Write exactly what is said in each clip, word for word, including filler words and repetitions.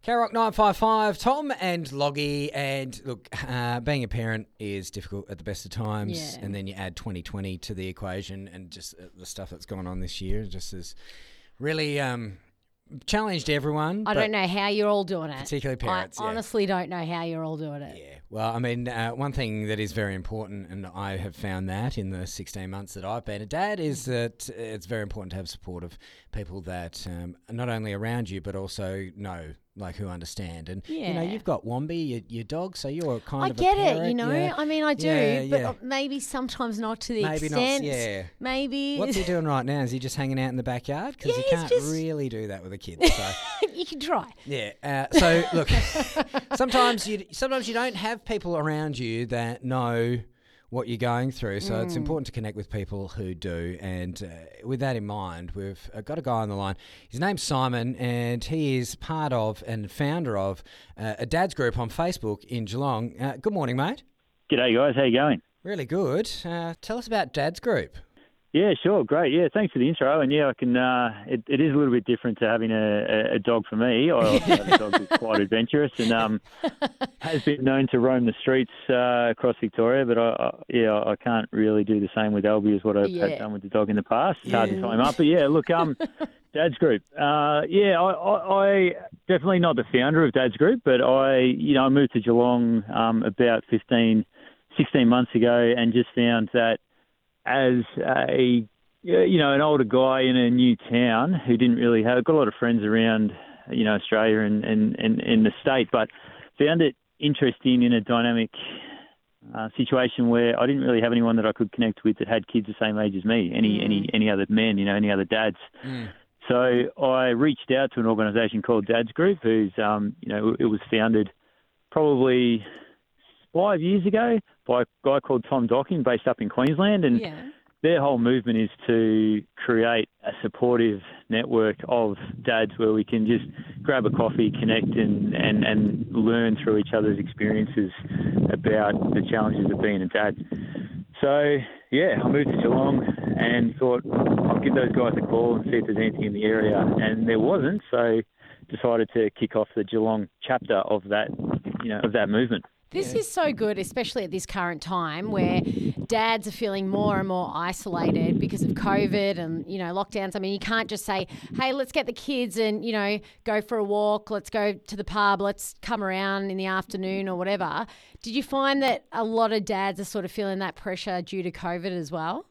K-Rock nine five five, Tom and Loggy. And look, uh, being a parent is difficult at the best of times. Yeah. And then you add twenty twenty to the equation, and just uh, the stuff that's gone on this year just has really um, challenged everyone. I don't know how you're all doing it. Particularly parents, I yeah. honestly don't know how you're all doing it. Yeah, well, I mean, uh, one thing that is very important, and I have found that in the sixteen months that I've been a dad, is that it's very important to have support of people that um, are not only around you, but also know, like, who understand. And, you know, Yeah. you've got Wombi, your, your dog, so you're kind I of get a parent. it, you know. Yeah. I mean, I do, Yeah, but yeah. maybe sometimes not to the Maybe not, extent. yeah. Maybe. What's he doing right now? Is he just hanging out in the backyard? Because Yeah, you he's can't just- really do that with a kid. So. You can try. Yeah. Uh, so look, sometimes you sometimes you don't have people around you that know what you're going through. So it's important to connect with people who do. And uh, with that in mind, we've uh, got a guy on the line. His name's Simon, and he is part of and founder of uh, a dad's group on Facebook in Geelong. Uh, good morning, mate. G'day guys, how you going? Really good. Uh, tell us about Dad's Group. Yeah, sure, great. Yeah, thanks for the intro. And yeah, I can. Uh, it, it is a little bit different to having a, a, a dog for me. I also have a dog that's quite adventurous and um, has been known to roam the streets uh, across Victoria. But I, I, yeah, I can't really do the same with Albie as what I've Yeah. had done with the dog in the past. It's hard to tie him up. But yeah, look, um, Dad's Group. Uh, yeah, I, I, I definitely not the founder of Dad's Group, but I, you know, I moved to Geelong um, about fifteen, sixteen months ago, and just found that as a, you know, an older guy in a new town who didn't really have, got a lot of friends around, you know, Australia and, and, and, and the state, but found it interesting in a dynamic uh, situation where I didn't really have anyone that I could connect with that had kids the same age as me, any, Mm. any, any other men, you know, any other dads. Mm. So I reached out to an organisation called Dad's Group, who's, um, you know, it was founded probably five years ago by a guy called Tom Docking, based up in Queensland, and Yeah. their whole movement is to create a supportive network of dads where we can just grab a coffee, connect, and, and, and learn through each other's experiences about the challenges of being a dad. So, yeah, I moved to Geelong and thought I'll give those guys a call and see if there's anything in the area, and there wasn't, so decided to kick off the Geelong chapter of that, you know, of that movement. This is so good, especially at this current time where dads are feeling more and more isolated because of COVID and, you know, lockdowns. I mean, you can't just say, hey, let's get the kids and, you know, go for a walk. Let's go to the pub. Let's come around in the afternoon or whatever. Did you find that a lot of dads are sort of feeling that pressure due to COVID as well?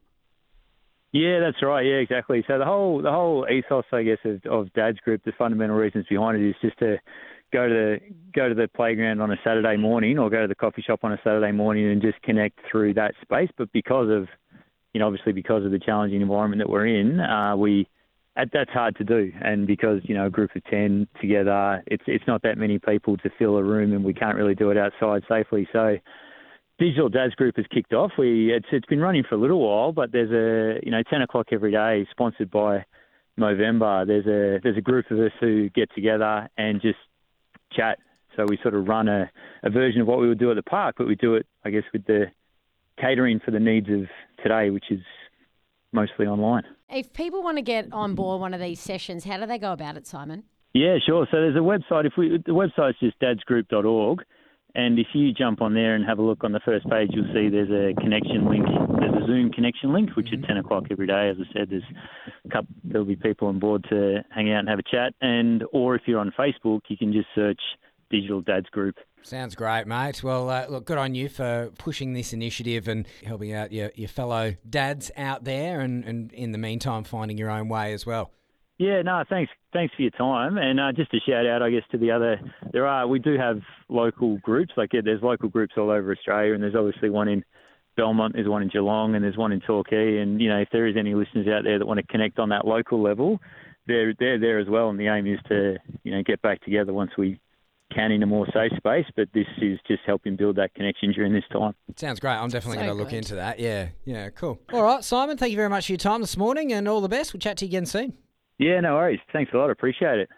Yeah, that's right. Yeah, exactly. So the whole the whole ethos, I guess, of, of Dad's Group, the fundamental reasons behind it is just to go to the go to the playground on a Saturday morning or go to the coffee shop on a Saturday morning and just connect through that space. But because of, you know, obviously because of the challenging environment that we're in, uh, we that's hard to do. And because, you know, a group of ten together, it's it's not that many people to fill a room, and we can't really do it outside safely. So Digital Dad's Group has kicked off. We it's it's been running for a little while, but there's a, you know, ten o'clock every day, sponsored by Movember. There's a there's a group of us who get together and just chat. So we sort of run a, a version of what we would do at the park, but we do it, I guess, with the catering for the needs of today, which is mostly online. If people want to get on board one of these sessions, how do they go about it, Simon? Yeah, sure. So there's a website. If we the website's just dads group dot org. And if you jump on there and have a look on the first page, you'll see there's a connection link. There's a Zoom connection link, which at ten o'clock every day, as I said, there's a couple, there'll be people on board to hang out and have a chat. And or if you're on Facebook, you can just search Digital Dad's Group. Sounds great, mate. Well, uh, look, good on you for pushing this initiative and helping out your, your fellow dads out there, and, and in the meantime, finding your own way as well. Yeah, no, thanks. Thanks for your time. And uh, just a shout out, I guess, to the other. There are we do have local groups. Like yeah, there's local groups all over Australia, and there's obviously one in Belmont, there's one in Geelong, and there's one in Torquay. And you know, if there is any listeners out there that want to connect on that local level, they're they're there as well. And the aim is to, you know, get back together once we can in a more safe space. But this is just helping build that connection during this time. Sounds great. I'm definitely So going to look good. into that. Yeah, yeah, cool. All right, Simon, thank you very much for your time this morning, and all the best. We'll chat to you again soon. Yeah, no worries. Thanks a lot. Appreciate it.